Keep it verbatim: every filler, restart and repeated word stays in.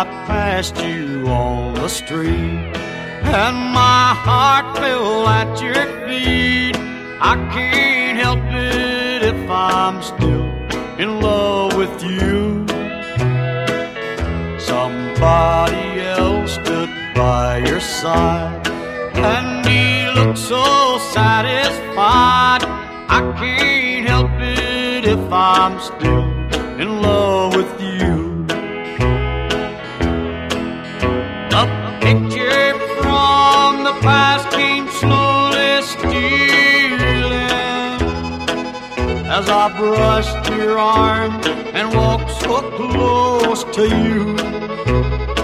I passed you on the street, and my heart fell at your feet. I can't help it if I'm still in love with you. Somebody else stood by your side, and he looked so satisfied. I can't help it if I'm still in love with you. A picture from the past came slowly stealing as I brushed your arm and walked so close to you.